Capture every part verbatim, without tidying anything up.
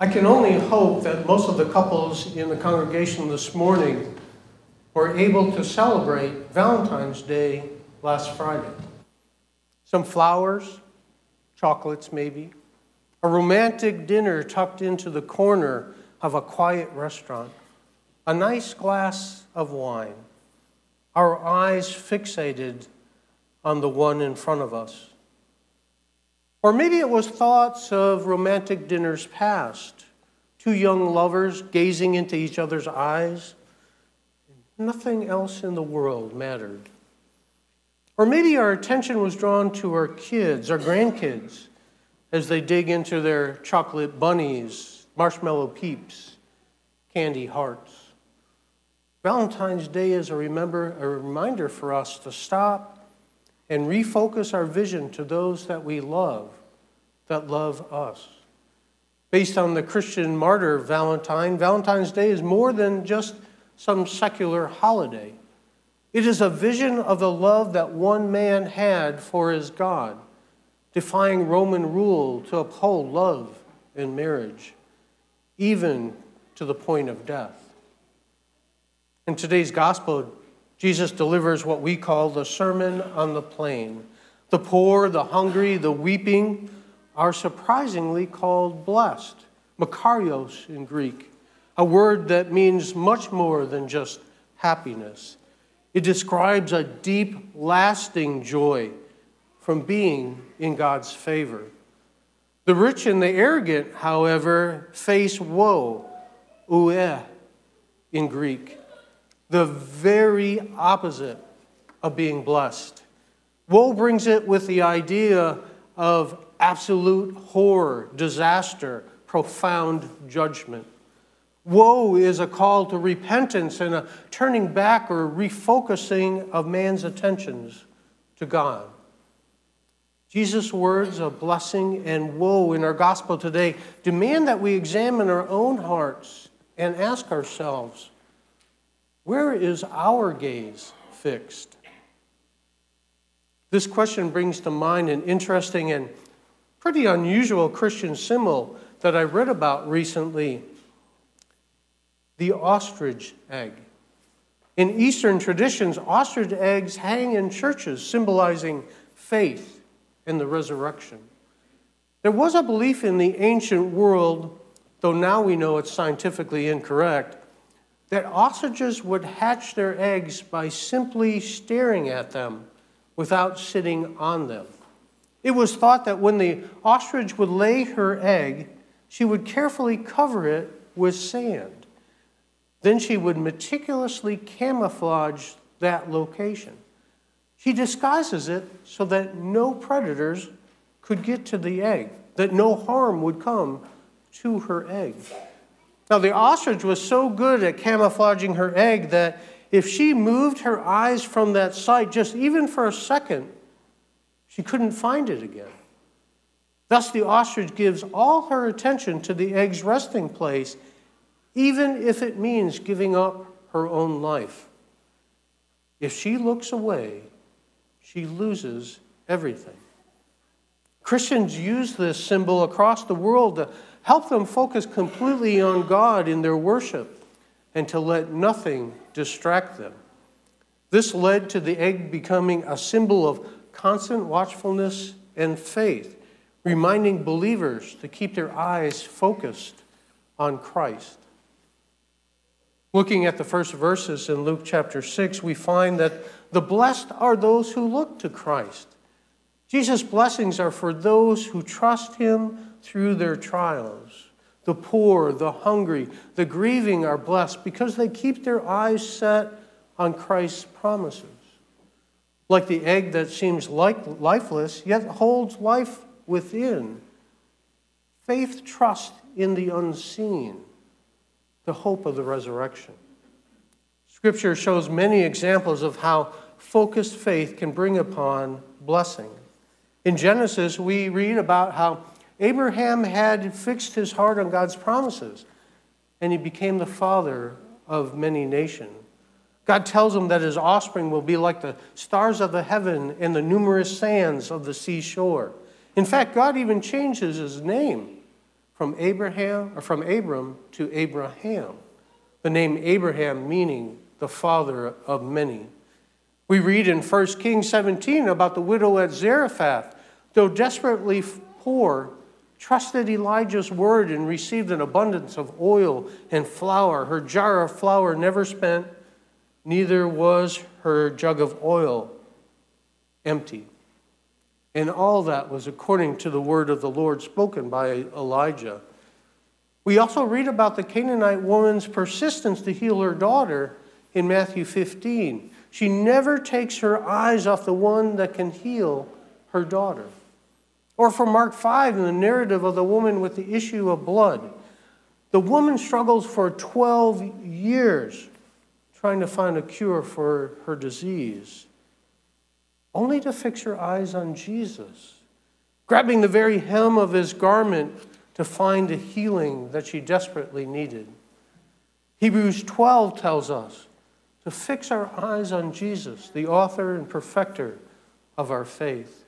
I can only hope that most of the couples in the congregation this morning were able to celebrate Valentine's Day last Friday. Some flowers, chocolates maybe, a romantic dinner tucked into the corner of a quiet restaurant, a nice glass of wine, our eyes fixated on the one in front of us. Or maybe it was thoughts of romantic dinners past, two young lovers gazing into each other's eyes. Nothing else in the world mattered. Or maybe our attention was drawn to our kids, our grandkids, as they dig into their chocolate bunnies, marshmallow peeps, candy hearts. Valentine's Day is a, remember, a reminder for us to stop and refocus our vision to those that we love, that love us. Based on the Christian martyr Valentine, Valentine's Day is more than just some secular holiday. It is a vision of the love that one man had for his God, defying Roman rule to uphold love in marriage, even to the point of death. In today's gospel, Jesus delivers what we call the Sermon on the Plain. The poor, the hungry, the weeping are surprisingly called blessed, makarios in Greek, a word that means much more than just happiness. It describes a deep, lasting joy from being in God's favor. The rich and the arrogant, however, face woe, oué in Greek, the very opposite of being blessed. Woe brings it with the idea of absolute horror, disaster, profound judgment. Woe is a call to repentance and a turning back or refocusing of man's attentions to God. Jesus' words of blessing and woe in our gospel today demand that we examine our own hearts and ask ourselves, where is our gaze fixed? This question brings to mind an interesting and pretty unusual Christian symbol that I read about recently, the ostrich egg. In Eastern traditions, ostrich eggs hang in churches, symbolizing faith and the resurrection. There was a belief in the ancient world, though now we know it's scientifically incorrect, that ostriches would hatch their eggs by simply staring at them without sitting on them. It was thought that when the ostrich would lay her egg, she would carefully cover it with sand. Then she would meticulously camouflage that location. She disguises it so that no predators could get to the egg, that no harm would come to her egg. Now, the ostrich was so good at camouflaging her egg that if she moved her eyes from that site just even for a second, she couldn't find it again. Thus, the ostrich gives all her attention to the egg's resting place, even if it means giving up her own life. If she looks away, she loses everything. Christians use this symbol across the world to help them focus completely on God in their worship and to let nothing distract them. This led to the egg becoming a symbol of constant watchfulness and faith, reminding believers to keep their eyes focused on Christ. Looking at the first verses in Luke chapter six, we find that the blessed are those who look to Christ. Jesus' blessings are for those who trust him through their trials. The poor, the hungry, the grieving are blessed because they keep their eyes set on Christ's promises. Like the egg that seems like lifeless, yet holds life within. Faith trusts in the unseen, the hope of the resurrection. Scripture shows many examples of how focused faith can bring upon blessing. In Genesis, we read about how Abraham had fixed his heart on God's promises, and he became the father of many nations. God tells him that his offspring will be like the stars of the heaven and the numerous sands of the seashore. In fact, God even changes his name from Abraham, or from Abram to Abraham. The name Abraham meaning the father of many. We read in First Kings seventeen about the widow at Zarephath, though desperately poor, trusted Elijah's word and received an abundance of oil and flour. Her jar of flour never spent, neither was her jug of oil empty. And all that was according to the word of the Lord spoken by Elijah. We also read about the Canaanite woman's persistence to heal her daughter in Matthew fifteen. She never takes her eyes off the one that can heal her daughter. Or from Mark five in the narrative of the woman with the issue of blood. The woman struggles for twelve years trying to find a cure for her disease, only to fix her eyes on Jesus, grabbing the very hem of his garment to find a healing that she desperately needed. Hebrews twelve tells us to fix our eyes on Jesus, the author and perfecter of our faith.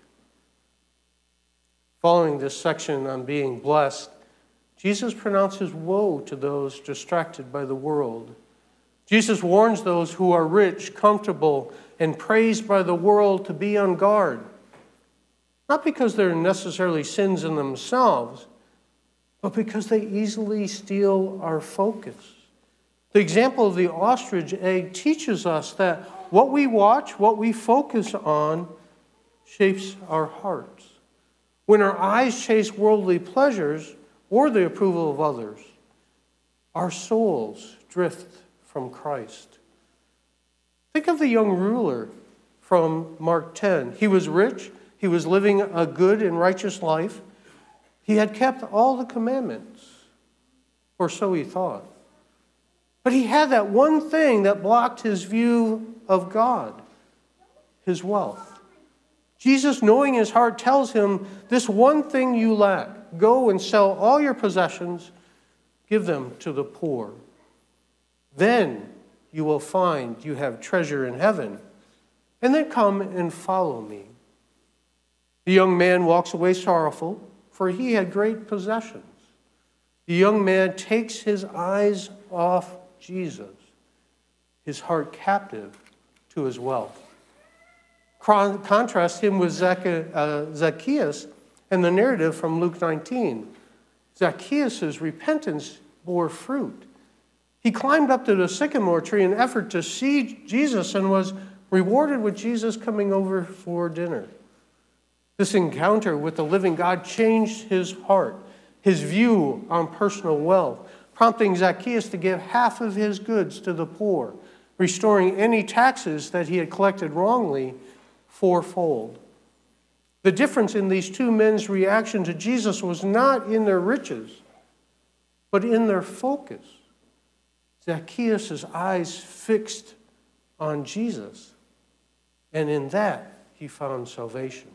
Following this section on being blessed, Jesus pronounces woe to those distracted by the world. Jesus warns those who are rich, comfortable, and praised by the world to be on guard, not because they're necessarily sins in themselves, but because they easily steal our focus. The example of the ostrich egg teaches us that what we watch, what we focus on, shapes our hearts. When our eyes chase worldly pleasures or the approval of others, our souls drift from Christ. Think of the young ruler from Mark ten. He was rich. He was living a good and righteous life. He had kept all the commandments, or so he thought. But he had that one thing that blocked his view of God, his wealth. Jesus, knowing his heart, tells him, this one thing you lack. Go and sell all your possessions, give them to the poor. Then you will find you have treasure in heaven. And then come and follow me. The young man walks away sorrowful, for he had great possessions. The young man takes his eyes off Jesus, his heart captive to his wealth. Contrast him with Zacchaeus and the narrative from Luke nineteen. Zacchaeus' repentance bore fruit. He climbed up to the sycamore tree in an effort to see Jesus and was rewarded with Jesus coming over for dinner. This encounter with the living God changed his heart, his view on personal wealth, prompting Zacchaeus to give half of his goods to the poor, restoring any taxes that he had collected wrongly fourfold. The difference in these two men's reaction to Jesus was not in their riches, but in their focus. Zacchaeus' eyes fixed on Jesus, and in that he found salvation.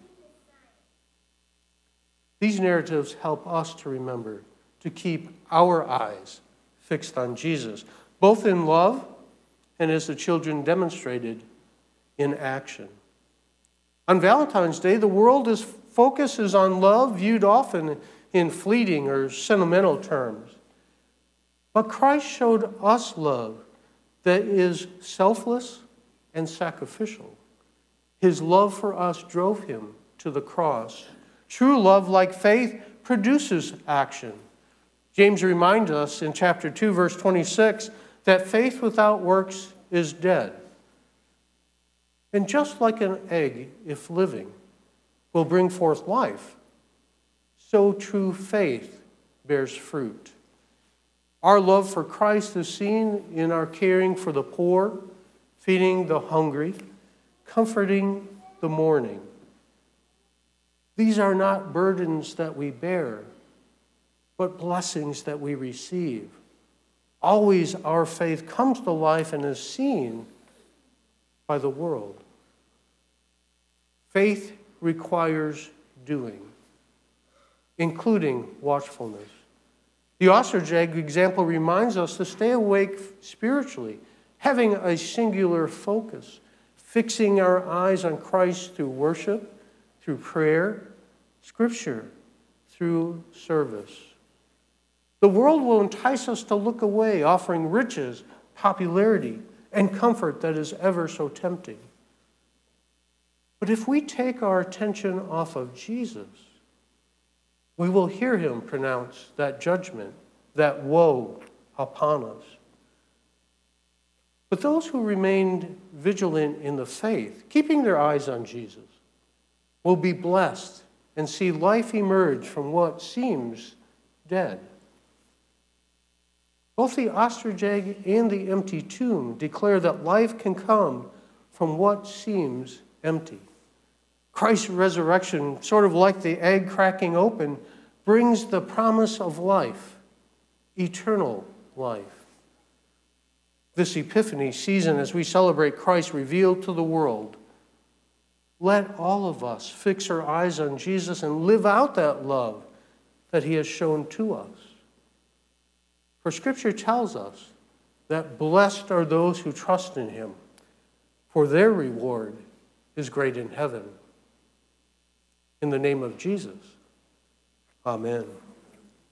These narratives help us to remember to keep our eyes fixed on Jesus, both in love and as the children demonstrated in action. On Valentine's Day, the world's focus is on love, viewed often in fleeting or sentimental terms. But Christ showed us love that is selfless and sacrificial. His love for us drove him to the cross. True love, like faith, produces action. James reminds us in chapter two, verse twenty-six, that faith without works is dead. And just like an egg, if living, will bring forth life, so true faith bears fruit. Our love for Christ is seen in our caring for the poor, feeding the hungry, comforting the mourning. These are not burdens that we bear, but blessings that we receive. Always our faith comes to life and is seen by the world. Faith requires doing, including watchfulness. The ostrich egg example reminds us to stay awake spiritually, having a singular focus, fixing our eyes on Christ through worship, through prayer, Scripture, through service. The world will entice us to look away, offering riches, popularity, and comfort that is ever so tempting. But if we take our attention off of Jesus, we will hear him pronounce that judgment, that woe upon us. But those who remained vigilant in the faith, keeping their eyes on Jesus, will be blessed and see life emerge from what seems dead. Both the ostrich egg and the empty tomb declare that life can come from what seems empty. Christ's resurrection, sort of like the egg cracking open, brings the promise of life, eternal life. This Epiphany season, as we celebrate Christ revealed to the world, let all of us fix our eyes on Jesus and live out that love that he has shown to us. For Scripture tells us that blessed are those who trust in him, for their reward is great in heaven. In the name of Jesus, amen.